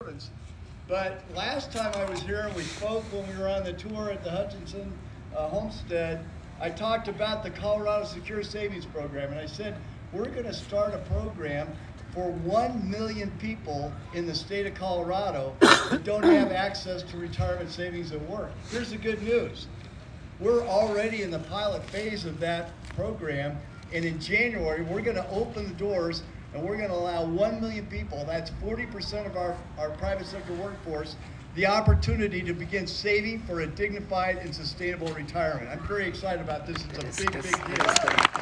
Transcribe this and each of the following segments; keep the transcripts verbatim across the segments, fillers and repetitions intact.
But last time I was here, we spoke when we were on the tour at the Hutchinson uh, Homestead. I talked about the Colorado Secure Savings Program, and I said we're going to start a program for one million people in the state of Colorado that don't have access to retirement savings at work. Here's the good news. We're already in the pilot phase of that program, and in January, we're going to open the doors and we're going to allow one million people, that's forty percent of our, our private sector workforce, the opportunity to begin saving for a dignified and sustainable retirement. I'm very excited about this. It's a big, big deal.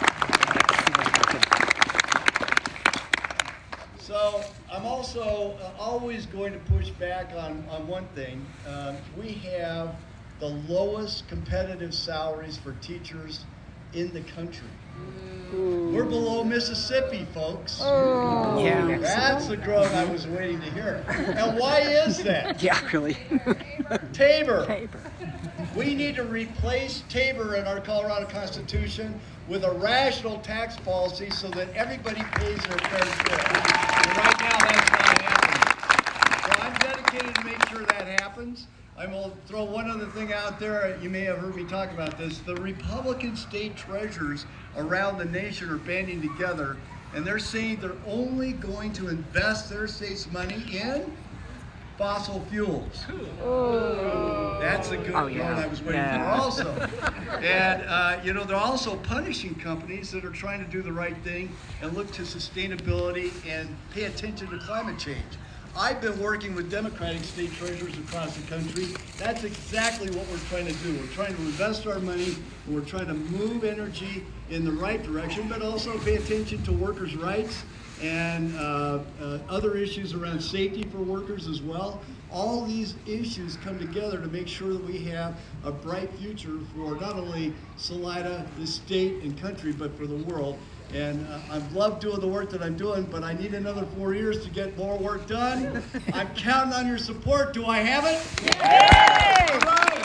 So I'm also uh, always going to push back on, on one thing. Um, we have the lowest competitive salaries for teachers in the country. Ooh. We're below Mississippi, folks. Oh. Yeah. That's the growth I was waiting to hear. And why is that? Yeah, really. Tabor. Tabor. We need to replace Tabor in our Colorado Constitution with a rational tax policy so that everybody pays their fair share. And right now, that's not happening. So I'm dedicated to make sure that happens. I'm going to throw one other thing out there. You may have heard me talk about this. The Republican state treasurers around the nation are banding together, and they're saying they're only going to invest their state's money in fossil fuels. Oh. That's a good oh, one yeah. I was waiting yeah. for also. And, uh, you know, they're also punishing companies that are trying to do the right thing and look to sustainability and pay attention to climate change. I've been working with Democratic state treasurers across the country. That's exactly what we're trying to do. We're trying to invest our money, and we're trying to move energy in the right direction, but also pay attention to workers' rights and uh, uh, other issues around safety for workers as well. All these issues come together to make sure that we have a bright future for not only Salida, the state and country, but for the world. And uh, I've loved doing the work that I'm doing, but I need another four years to get more work done. I'm counting on your support. Do I have it? Yay! All right.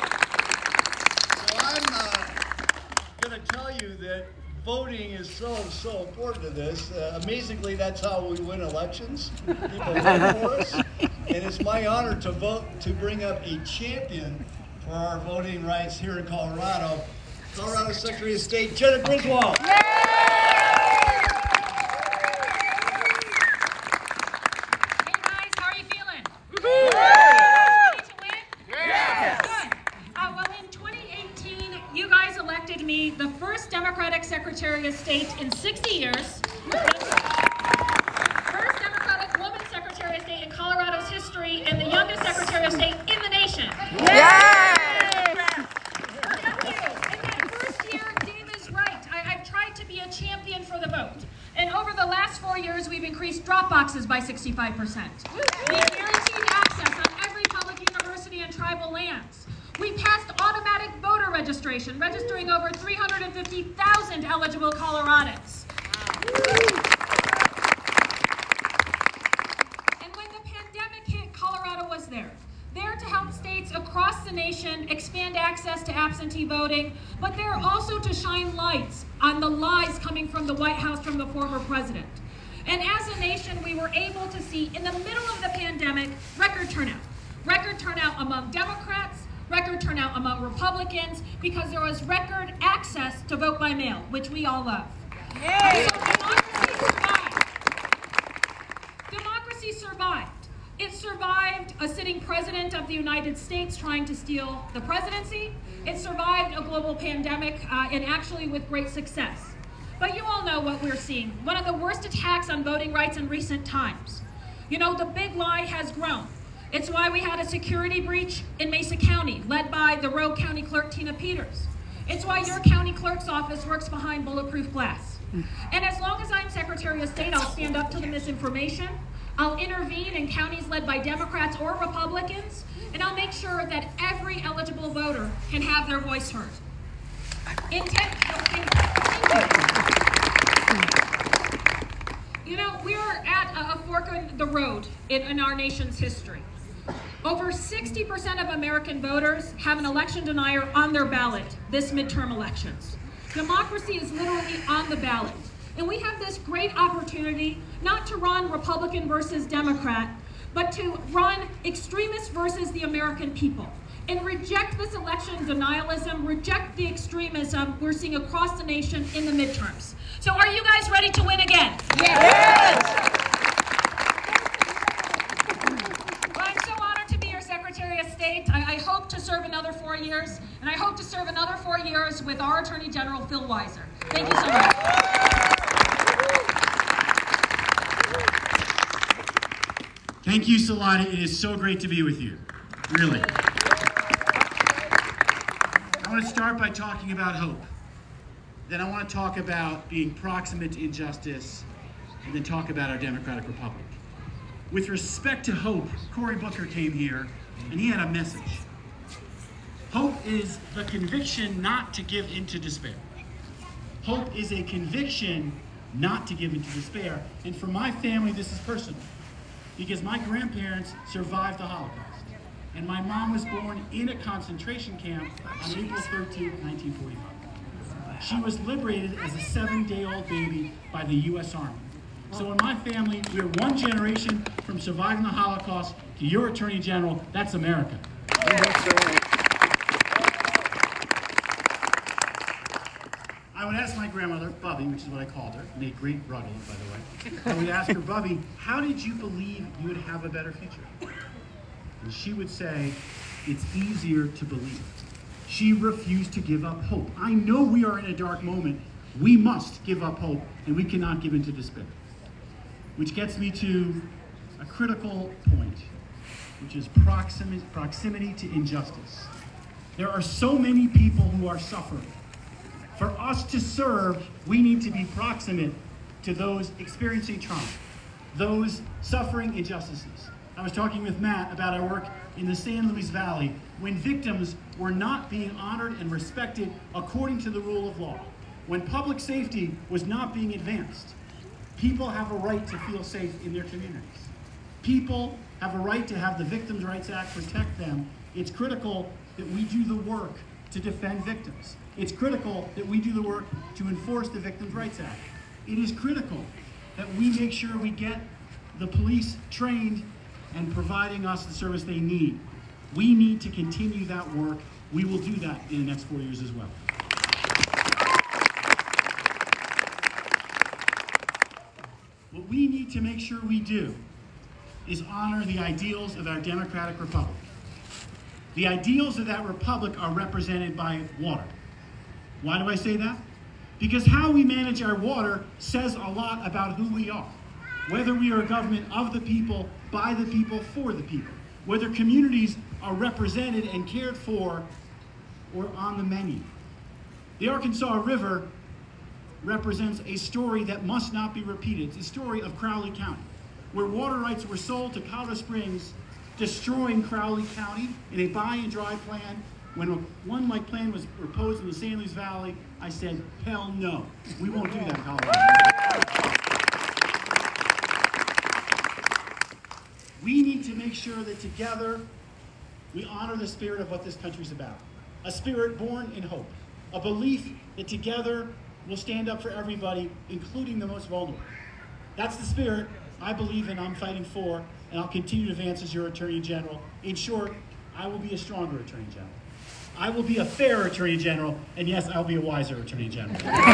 So I'm uh, going to tell you that voting is so, so important to this. Uh, amazingly, that's how we win elections. People vote for us. And it's my honor to vote to bring up a champion for our voting rights here in Colorado, Colorado Secretary of State, Jenna Griswold. Me the first Democratic Secretary of State in sixty years, first Democratic woman Secretary of State in Colorado's history, and the youngest Secretary of State in the nation. Yay! Thank you. In that first year, Dave is right. I, I've tried to be a champion for the vote. And over the last four years, we've increased drop boxes by sixty-five percent. We've guaranteed access on every public university and tribal lands. We passed automatic voter registration, registering over three hundred fifty thousand eligible Coloradans. And when the pandemic hit, Colorado was there. There to help states across the nation expand access to absentee voting, but there also to shine lights on the lies coming from the White House from the former president. And as a nation, we were able to see, in the middle of the pandemic, record turnout. Record turnout among Democrats, record turnout among Republicans, because there was record access to vote by mail, which we all love. Yay. So democracy survived. Democracy survived. It survived a sitting president of the United States trying to steal the presidency. It survived a global pandemic, uh, and actually with great success. But you all know what we're seeing. One of the worst attacks on voting rights in recent times. You know, the big lie has grown. It's why we had a security breach in Mesa County, led by the Rogue County Clerk, Tina Peters. It's why your county clerk's office works behind bulletproof glass. And as long as I'm Secretary of State, I'll stand up to the misinformation. I'll intervene in counties led by Democrats or Republicans, and I'll make sure that every eligible voter can have their voice heard. Intent, you know, we're at a, a fork in the road in, in our nation's history. Over sixty percent of American voters have an election denier on their ballot this midterm elections. Democracy is literally on the ballot. And we have this great opportunity not to run Republican versus Democrat, but to run extremists versus the American people. And reject this election denialism, reject the extremism we're seeing across the nation in the midterms. So are you guys ready to win again? Yes! Well, I'm so honored to be your Secretary of State. I, I hope to serve another four years, and I hope to serve another four years with our Attorney General, Phil Weiser. Thank you so much. Thank you, Salada. It is so great to be with you, really. I want to start by talking about hope. Then I want to talk about being proximate to injustice, and then talk about our democratic republic. With respect to hope, Cory Booker came here, and he had a message. Hope is the conviction not to give in to despair. Hope is a conviction not to give in to despair. And for my family, this is personal, because my grandparents survived the Holocaust. And my mom was born in a concentration camp on April thirteenth, nineteen forty-five. She was liberated as a seven-day-old baby by the U S Army. So in my family, we're one generation from surviving the Holocaust to your Attorney General. That's America. I would ask my grandmother, Bubby, which is what I called her, made great ruggles, by the way. I would ask her, Bubby, how did you believe you would have a better future? And she would say, it's easier to believe. She refused to give up hope. I know we are in a dark moment. We must give up hope, and we cannot give in to despair. Which gets me to a critical point, which is proximity, proximity to injustice. There are so many people who are suffering. For us to serve, we need to be proximate to those experiencing trauma, those suffering injustices. I was talking with Matt about our work in the San Luis Valley when victims were not being honored and respected according to the rule of law. When public safety was not being advanced. People have a right to feel safe in their communities. People have a right to have the Victims' Rights Act protect them. It's critical that we do the work to defend victims. It's critical that we do the work to enforce the Victims' Rights Act. It is critical that we make sure we get the police trained and providing us the service they need. We need to continue that work. We will do that in the next four years as well. What we need to make sure we do is honor the ideals of our democratic republic. The ideals of that republic are represented by water. Why do I say that? Because how we manage our water says a lot about who we are. Whether we are a government of the people, by the people, for the people. Whether communities are represented and cared for or on the menu. The Arkansas River represents a story that must not be repeated. It's a story of Crowley County, where water rights were sold to Colorado Springs, destroying Crowley County in a buy and dry plan. When a one-like plan was proposed in the San Luis Valley, I said, hell no, we won't do that in Colorado. We need to make sure that together we honor the spirit of what this country's about. A spirit born in hope, a belief that together we'll stand up for everybody, including the most vulnerable. That's the spirit I believe in, I'm fighting for, and I'll continue to advance as your Attorney General. In short, I will be a stronger Attorney General. I will be a fair Attorney General, and yes, I'll be a wiser Attorney General.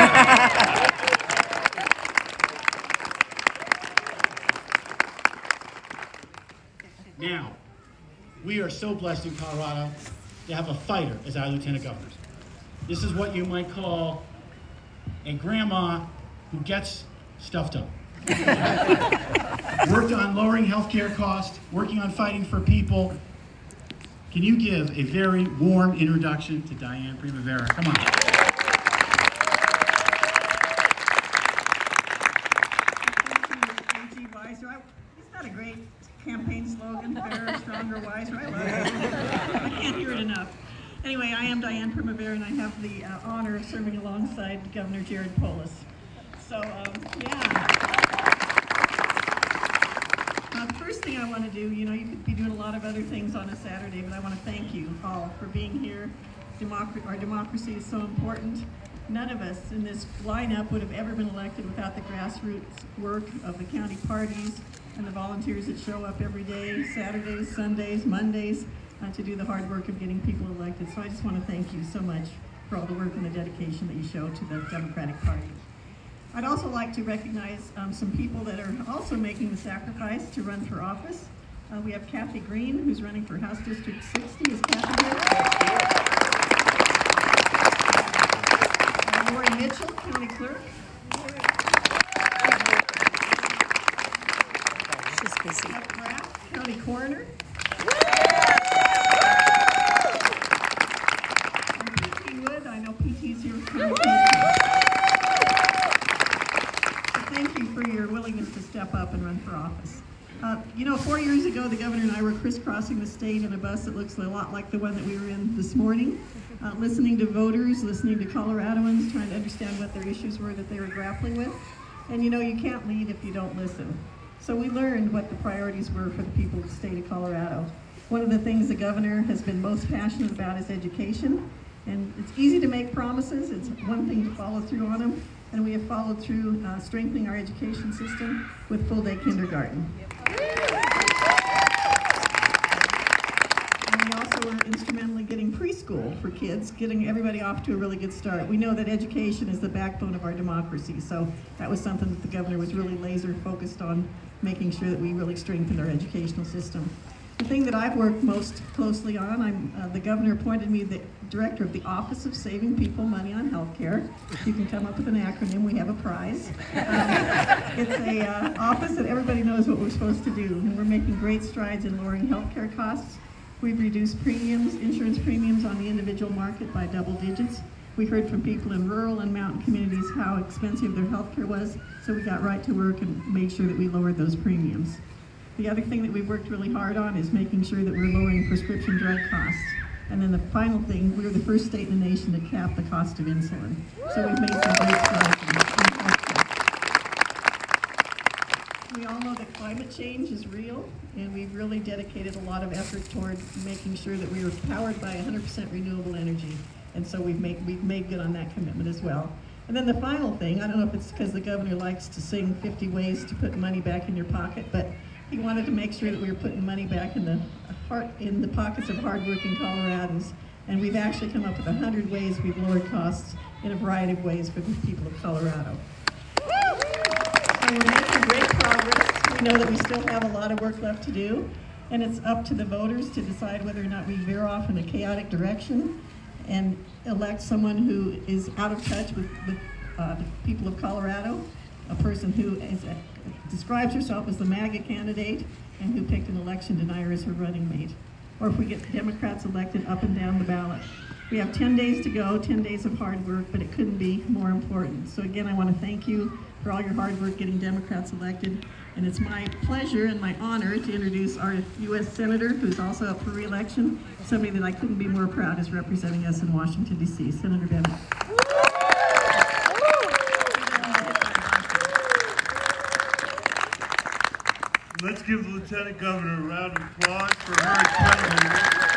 Now, we are so blessed in Colorado to have a fighter as our Lieutenant Governor. This is what you might call a grandma who gets stuff done. Worked on lowering healthcare costs, working on fighting for people. Can you give a very warm introduction to Diane Primavera? Come on. Thank you, Weiser. I, isn't that a great campaign slogan? Fairer, stronger, wiser. I love it. I can't hear it enough. Anyway, I am Diane Primavera, and I have the uh, honor of serving alongside Governor Jared Polis. So, um, yeah. Uh, first thing I want to do, you know, you could be doing a lot of other things on a Saturday, but I want to thank you all for being here. Democ- our democracy is so important. None of us in this lineup would have ever been elected without the grassroots work of the county parties and the volunteers that show up every day, Saturdays, Sundays, Mondays, uh, to do the hard work of getting people elected. So I just want to thank you so much for all the work and the dedication that you show to the Democratic Party. I'd also like to recognize um, some people that are also making the sacrifice to run for office. Uh, we have Kathy Green, who's running for House District sixty. Is Kathy here? Uh, Lori Mitchell, County Clerk. She's busy. Jeff Graff, County Coroner. And P T Wood, I know P T's here. County Thank you for your willingness to step up and run for office. Uh, you know, four years ago, the governor and I were crisscrossing the state in a bus that looks a lot like the one that we were in this morning, uh, listening to voters, listening to Coloradoans, trying to understand what their issues were that they were grappling with. And you know, you can't lead if you don't listen. So we learned what the priorities were for the people of the state of Colorado. One of the things the governor has been most passionate about is education. And it's easy to make promises. It's one thing to follow through on them. And we have followed through uh, strengthening our education system with full-day kindergarten. And we also were instrumentally getting preschool for kids, getting everybody off to a really good start. We know that education is the backbone of our democracy, so that was something that the governor was really laser focused on, making sure that we really strengthened our educational system. The thing that I've worked most closely on, I'm, uh, the governor appointed me the director of the Office of Saving People Money on Healthcare. You can come up with an acronym, we have a prize. Um, it's a uh, office that everybody knows what we're supposed to do, and we're making great strides in lowering healthcare costs. We've reduced premiums, insurance premiums on the individual market by double digits. We heard from people in rural and mountain communities how expensive their healthcare was, so we got right to work and made sure that we lowered those premiums. The other thing that we've worked really hard on is making sure that we're lowering prescription drug costs. And then the final thing, we're the first state in the nation to cap the cost of insulin. So we've made some great strides in healthcare. We all know that climate change is real, and we've really dedicated a lot of effort toward making sure that we are powered by one hundred percent renewable energy. And so we've made, we've made good on that commitment as well. And then the final thing, I don't know if it's because the governor likes to sing fifty ways to put money back in your pocket, but he wanted to make sure that we were putting money back in the heart, in the pockets of hardworking Coloradans. And we've actually come up with one hundred ways we've lowered costs in a variety of ways for the people of Colorado. So we're making great progress. We know that we still have a lot of work left to do, and it's up to the voters to decide whether or not we veer off in a chaotic direction and elect someone who is out of touch with, with uh, the people of Colorado, a person who is, uh, describes herself as the MAGA candidate and who picked an election denier as her running mate. Or if we get Democrats elected up and down the ballot. We have ten days to go, ten days of hard work, but it couldn't be more important. So again, I want to thank you for all your hard work getting Democrats elected. And it's my pleasure and my honor to introduce our U S Senator, who's also up for re-election, somebody that I couldn't be more proud is representing us in Washington, D C, Senator Bennett. Let's give the Lieutenant Governor a round of applause for her incredible work.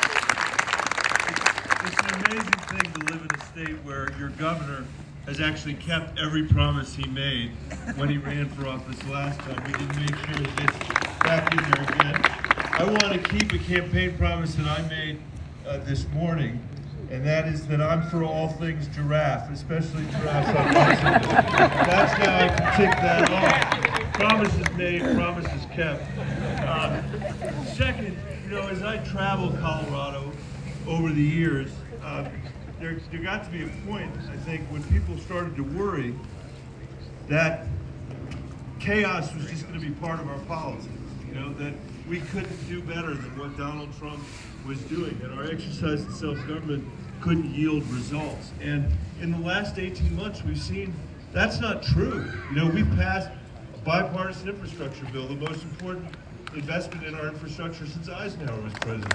It's an amazing thing to live in a state where your governor has actually kept every promise he made when he ran for office last time. We didn't make sure he gets back in there again. I want to keep a campaign promise that I made uh, this morning, and that is that I'm for all things giraffe, especially giraffes on bicycles. That's now I can tick that off. Promises made, promises kept. Um, second, you know, as I travel Colorado over the years, uh, there, there got to be a point, I think, when people started to worry that chaos was just going to be part of our politics. You know, that we couldn't do better than what Donald Trump was doing, that our exercise in self-government couldn't yield results. And in the last eighteen months, we've seen that's not true. You know, we've passed a bipartisan infrastructure bill, the most important investment in our infrastructure since Eisenhower was president.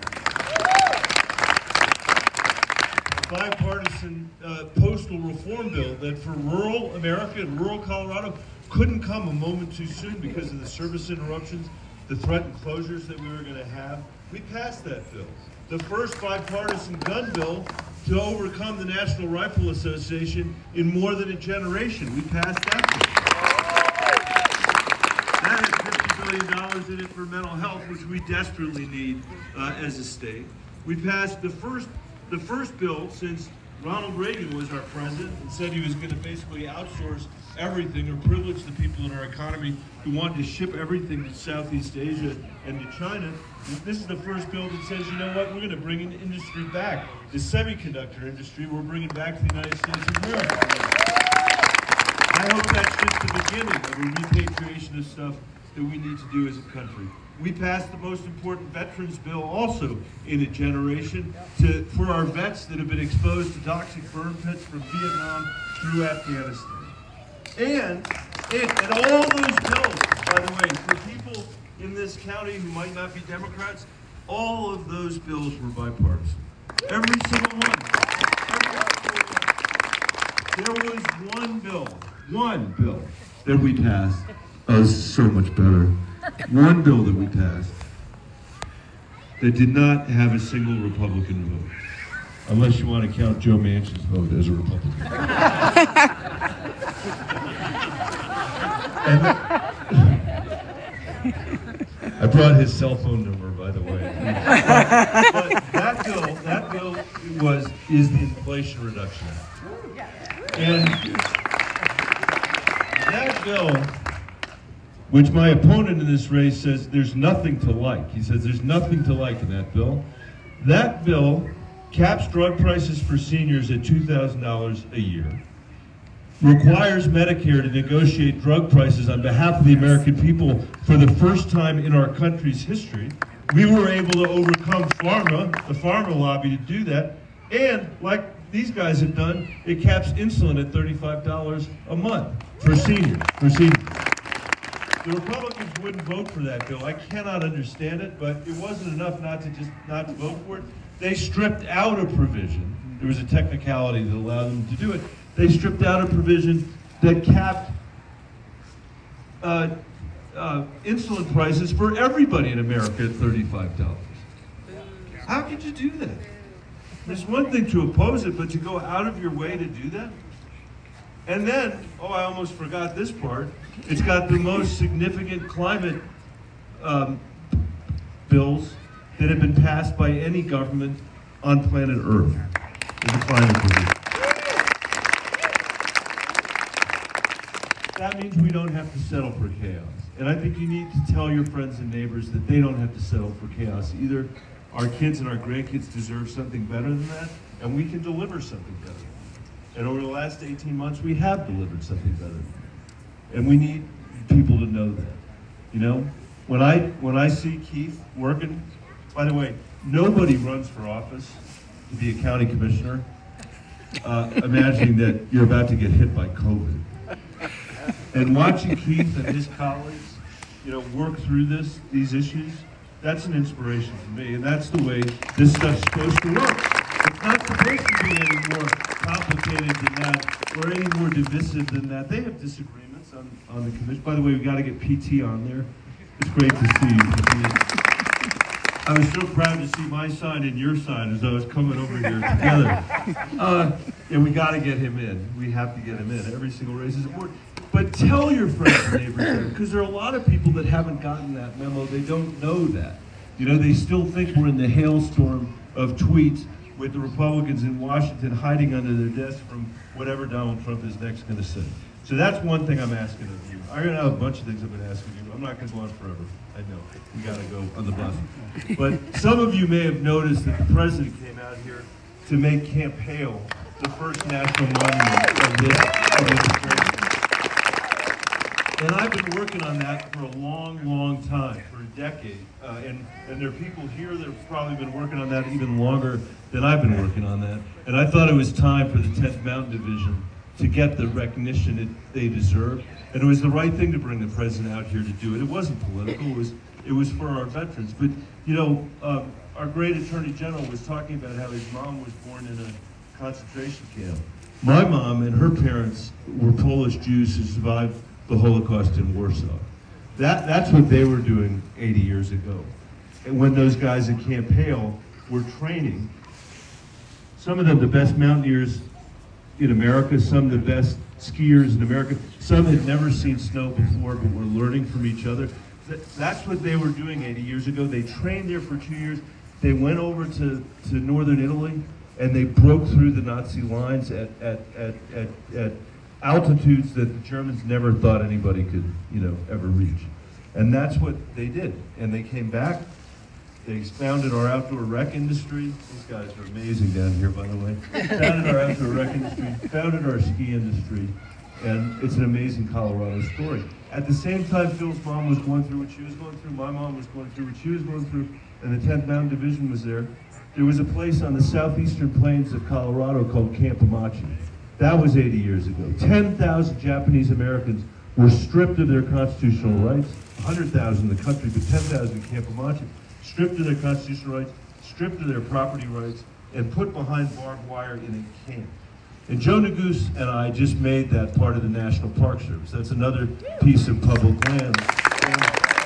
A bipartisan uh, postal reform bill that for rural America and rural Colorado couldn't come a moment too soon because of the service interruptions, the threatened closures that we were going to have. We passed that bill. The first bipartisan gun bill to overcome the National Rifle Association in more than a generation. We passed that bill. That has fifty billion dollars in it for mental health, which we desperately need uh, as a state. We passed the first, the first bill since Ronald Reagan was our president and said he was going to basically outsource everything or privilege the people in our economy who wanted to ship everything to Southeast Asia and to China. This is the first bill that says, you know what, we're going to bring an industry back. The semiconductor industry, we're bringing back to the United States of America. I hope that's just the beginning of a repatriation of stuff that we need to do as a country. We passed the most important veterans bill also in a generation to, for our vets that have been exposed to toxic burn pits from Vietnam through Afghanistan. And, and, and all those bills, by the way, for people in this county who might not be Democrats, all of those bills were bipartisan. Every single one. Every single one. There was one bill, one bill that we passed. Oh, this is so much better. One bill that we passed that did not have a single Republican vote. Unless you want to count Joe Manchin's vote as a Republican. And I brought his cell phone number, by the way. But, but that bill, that bill was is the Inflation Reduction Act. And that bill, which my opponent in this race says there's nothing to like. He says there's nothing to like in that bill. That bill caps drug prices for seniors at two thousand dollars a year, requires Medicare to negotiate drug prices on behalf of the American people for the first time in our country's history. We were able to overcome pharma, the pharma lobby, to do that. And like these guys have done, it caps insulin at thirty-five dollars a month for seniors. For seniors. The Republicans wouldn't vote for that bill. I cannot understand it, but it wasn't enough not to just not to vote for it. They stripped out a provision. There was a technicality that allowed them to do it. They stripped out a provision that capped uh, uh, insulin prices for everybody in America at thirty-five dollars. How could you do that? There's one thing to oppose it, but to go out of your way to do that? And then, oh, I almost forgot this part. It's got the most significant climate um, bills that have been passed by any government on planet Earth. Is the climate provision. That means we don't have to settle for chaos. And I think you need to tell your friends and neighbors that they don't have to settle for chaos either. Our kids and our grandkids deserve something better than that, and we can deliver something better. And over the last eighteen months, we have delivered something better. And we need people to know that. You know, when I when I see Keith working, by the way, nobody runs for office to be a county commissioner, uh, imagining that you're about to get hit by COVID. And watching Keith and his colleagues, you know, work through this, these issues, that's an inspiration for me. And that's the way this stuff's supposed to work. It's not supposed to be any more complicated than that, or any more divisive than that. They have disagreements on, on the commission. By the way, we got to get P T on there. It's great to see you, P T. I was so proud to see my sign and your sign as I was coming over here together. Uh, and we got to get him in. We have to get him in. Every single race is important. But tell your friends and neighbors, because there are a lot of people that haven't gotten that memo. They don't know that. You know, they still think we're in the hailstorm of tweets with the Republicans in Washington hiding under their desks from whatever Donald Trump is next going to say. So that's one thing I'm asking of you. I'm going to have a bunch of things I'm going to ask of you. I'm not going to go on forever. I know. We got to go on the bus. But some of you may have noticed that the president came out here to make Camp Hale the first national monument of this administration. And I've been working on that for a long, long time, for a decade. Uh, and, and there are people here that have probably been working on that even longer than I've been working on that. And I thought it was time for the tenth Mountain Division to get the recognition it, they deserve. And it was the right thing to bring the president out here to do it. It wasn't political, it was, it was for our veterans. But, you know, uh, our great Attorney General was talking about how his mom was born in a concentration camp. My mom and her parents were Polish Jews who survived the Holocaust in Warsaw. That, that's what they were doing eighty years ago. And when those guys at Camp Hale were training, some of them the best mountaineers in America, some of the best skiers in America, some had never seen snow before but were learning from each other. th that's what they were doing eighty years ago. They trained there for two years. They went over to, to northern Italy, and they broke through the Nazi lines at, at, at, at, at altitudes that the Germans never thought anybody could, you know, ever reach. And that's what they did. And they came back. They founded our outdoor rec industry. These guys are amazing down here, by the way. Founded our outdoor rec industry, founded our ski industry, and it's an amazing Colorado story. At the same time, Phil's mom was going through what she was going through, my mom was going through what she was going through, and the tenth Mountain Division was there. There was a place on the southeastern plains of Colorado called Camp Amachi. That was eighty years ago. ten thousand Japanese Americans were stripped of their constitutional rights, one hundred thousand in the country, but ten thousand in Camp Amachi. Stripped of their constitutional rights, stripped of their property rights, and put behind barbed wire in a camp. And Joe Neguse and I just made that part of the National Park Service. That's another piece of public land. And,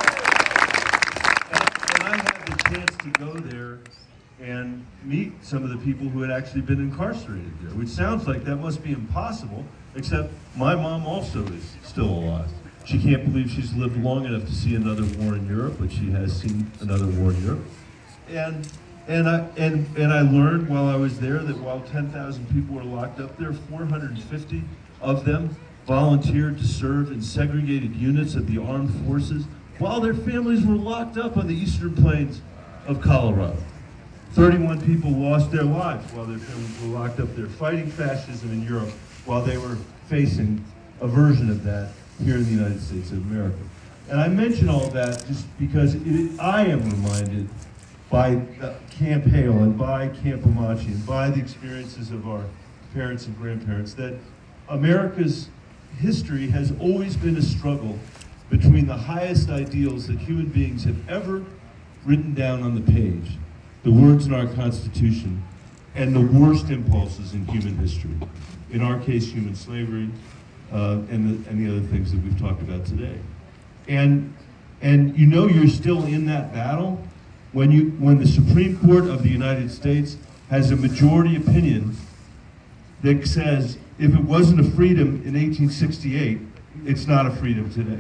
and I had the chance to go there and meet some of the people who had actually been incarcerated there, which sounds like that must be impossible, except my mom also is still alive. She can't believe she's lived long enough to see another war in Europe, but she has seen another war in Europe. And and I and and I learned while I was there that while ten thousand people were locked up there, four hundred fifty of them volunteered to serve in segregated units of the armed forces while their families were locked up on the eastern plains of Colorado. thirty-one people lost their lives while their families were locked up there fighting fascism in Europe while they were facing a version of that here in the United States of America. And I mention all that just because it, I am reminded by uh, Camp Hale and by Camp Amachi and by the experiences of our parents and grandparents that America's history has always been a struggle between the highest ideals that human beings have ever written down on the page, the words in our Constitution, and the worst impulses in human history. In our case, human slavery, Uh, and, the, and the other things that we've talked about today. And, and you know you're still in that battle when, you, when the Supreme Court of the United States has a majority opinion that says if it wasn't a freedom in eighteen sixty-eight, it's not a freedom today.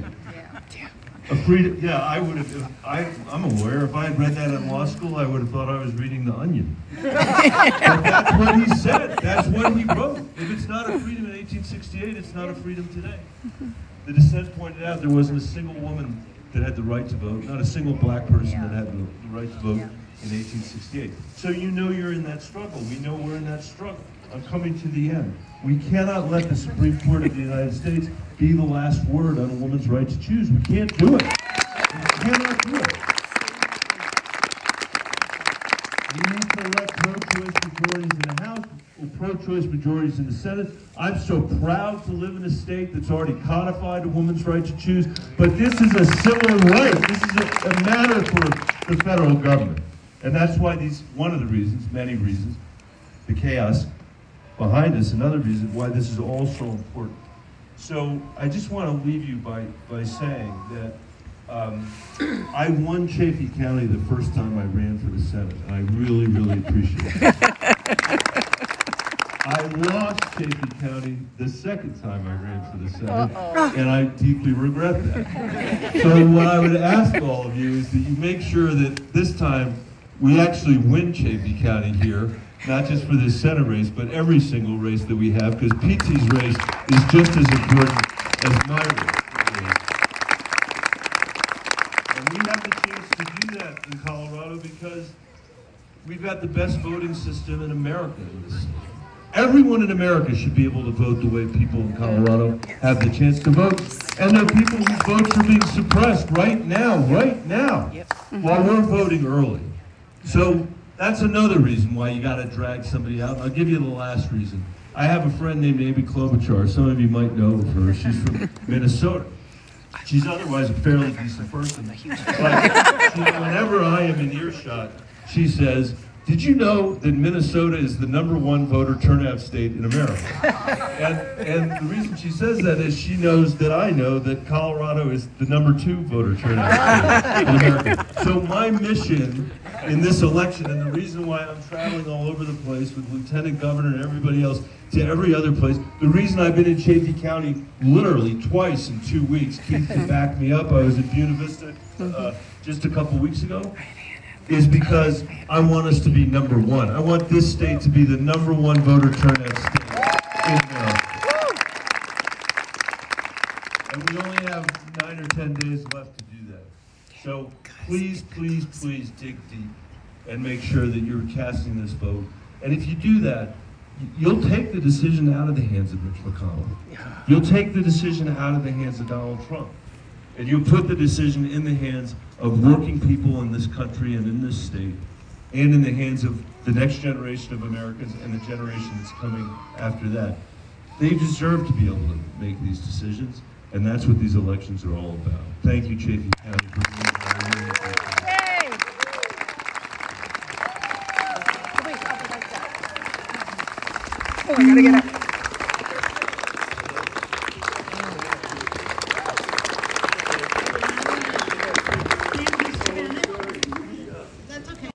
A freedom, yeah, I would have, if I, I'm aware, if I had read that in law school, I would have thought I was reading The Onion. But that's what he said, that's what he wrote. If it's not a freedom in eighteen sixty-eight, it's not a freedom today. The dissent pointed out there wasn't a single woman that had the right to vote, not a single black person that had the, the right to vote in eighteen sixty-eight. So you know you're in that struggle. We know we're in that struggle. I'm coming to the end. We cannot let the Supreme Court of the United States be the last word on a woman's right to choose. We can't do it. We cannot do it. We need to elect pro-choice majorities in the House, or pro-choice majorities in the Senate. I'm so proud to live in a state that's already codified a woman's right to choose, but this is a civil right. This is a, a matter for the federal government. And that's why these, one of the reasons, many reasons, the chaos behind us, another reason why this is all so important. So I just want to leave you by, by saying that um, I won Chaffee County the first time I ran for the Senate, and I really, really appreciate it. I lost Chaffee County the second time I ran for the Senate, Uh-oh. and I deeply regret that. So what I would ask all of you is that you make sure that this time we actually win Chaffee County here, not just for this Senate race, but every single race that we have, because P T's race is just as important as my race. And we have the chance to do that in Colorado because we've got the best voting system in America in this state. Everyone in America should be able to vote the way people in Colorado have the chance to vote. And there are people whose votes are being suppressed right now, right now, while we're voting early. So that's another reason why you got to drag somebody out. I'll give you the last reason. I have a friend named Amy Klobuchar. Some of you might know of her. She's from Minnesota. She's otherwise a fairly decent person. But she, whenever I am in earshot, she says, Did you know that Minnesota is the number one voter turnout state in America? and, and the reason she says that is she knows that I know that Colorado is the number two voter turnout state in America. So my mission in this election, and the reason why I'm traveling all over the place with Lieutenant Governor and everybody else to every other place, the reason I've been in Chaffey County literally twice in two weeks, Keith can back me up, I was at Buena Vista uh, just a couple weeks ago, is because I want us to be number one. I want this state to be the number one voter turnout state in America. And we only have nine or ten days left to do that. So please, please, please dig deep and make sure that you're casting this vote. And if you do that, you'll take the decision out of the hands of Mitch McConnell. You'll take the decision out of the hands of Donald Trump. And you put the decision in the hands of working people in this country and in this state, and in the hands of the next generation of Americans and the generation that's coming after that. They deserve to be able to make these decisions, and that's what these elections are all about. Thank you, Chaffey County, for being here. Oh, I gotta get up.